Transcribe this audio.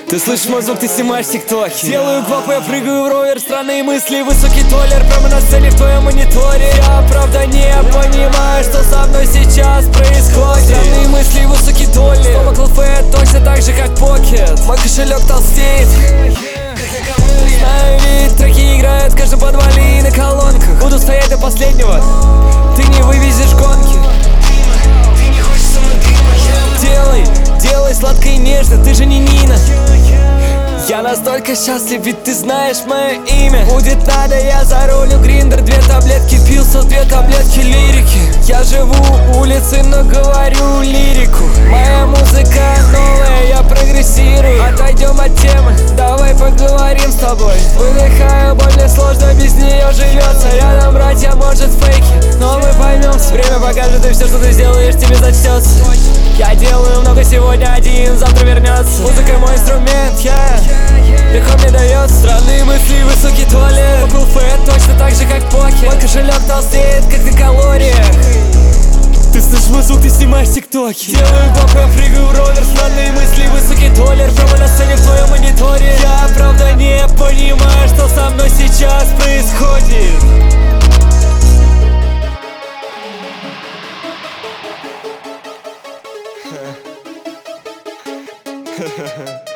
Ты слышишь мой звук, ты снимаешь тиктоки. Делаю квапы, я прыгаю в ровер. Странные мысли, высокий толлер. Прямо на сцене в твоем мониторе. Я правда не понимаю, что со мной сейчас происходит. Странные мысли, высокий толлер. Снова клф, точно так же, как покет. Мой кошелек толстеет. Знаю, ведь треки играют в каждом подвале и на колонках. Буду стоять до последнего. Ты не вывезешь гонки. Делай сладко и нежно, ты же не Нина. Я настолько счастлив, ведь ты знаешь мое имя. Будет надо, я зарулю гриндер. 2 таблетки пилсел, 2 таблетки лирики. Я живу улицы, но говорю лирику. Моя музыка новая, я прогрессирую. Отойдем от темы, давай поговорим с тобой. Выдыхаю, боль, мне сложно, без нее живется. Рядом братья, может фейки, но мы поймемся. Время покажет, и все, что ты сделаешь, тебе зачтется. Я делаю много сегодня, один завтра вернется. Музыка мой инструмент, легко мне дается. Странные мысли, высокий туалет. Около фэт, точно так же, как покер. Мой кошелек толстеет, как на калориях. Ты слышишь мой звук, ты снимаешь тиктоки. Делаю бабку, я прыгаю в ровер. Странные мысли, высокий толлер. Прямо на сцене в твоем мониторе. Я правда не понимаю, что со мной сейчас происходит. Ha ha ha.